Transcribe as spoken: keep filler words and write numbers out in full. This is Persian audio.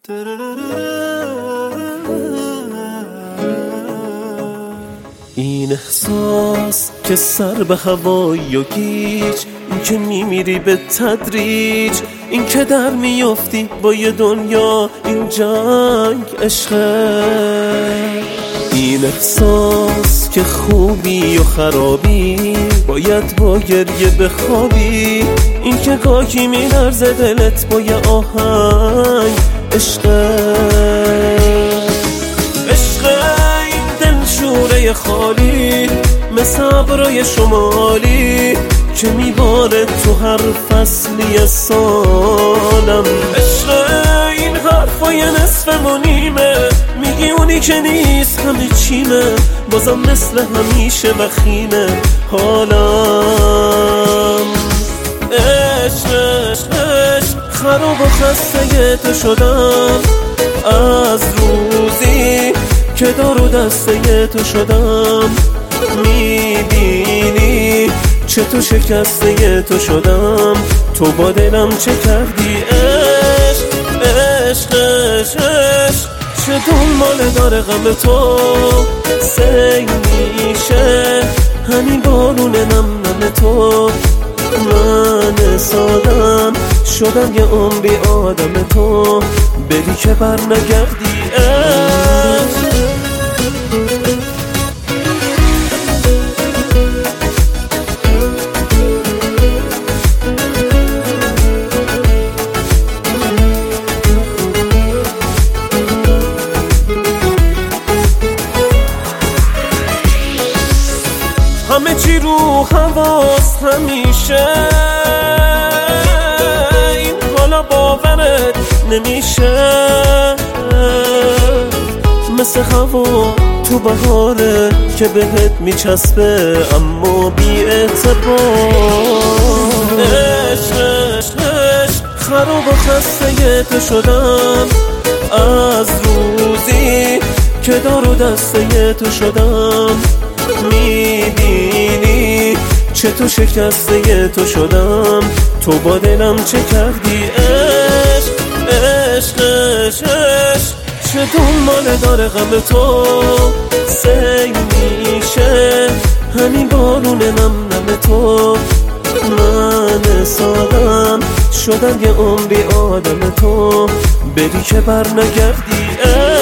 این احساس که سر به هوایی و گیج، این که میمیری به تدریج، این که در میافتی با یه دنیا، این جنگ عشقه. این احساس که خوبی و خرابی باید با گریه بخوابی، این که گاهی میلرزه دلت با یه آهنگ عشقه. شوره خالی مثل ابرای شمالی که میباره تو هر فصلی سالم. عشق این حرفای نصف و نیمه، میگی اونی که نیست همه چیمه، بازم مثل همیشه وخیمه حالم. عشق عشق عشق خراب و خسته تو شدم، از روزی که دار و دسته تو شدم. میبینی چه تو شکسته تو شدم، تو با دلم چه کردی. عشق عشق عشق عشق چه دنباله داره غم تو، سیل میشه همین بارون نم نم تو. من سادم شدم یه عمری آدم تو، بری که بر نگردی. عشق همه چی رو حواس همیشه، این حالا باورت نمیشه. مثل هوا تو بهاره که بهت میچسبه اما بی اعتبار. عشق عشق عشق خراب و خسته تو شدم، از روزی که دار و دسته تو شدم. میبینی چه تو شکسته تو شدم، تو با دلم چه کردی. عشق عشق عشق عشق چه دنباله داره غم تو، سیل میشه همین بارون نم نم تو. من سادم شدم یه عمری آدم تو، بری که بر نگردی.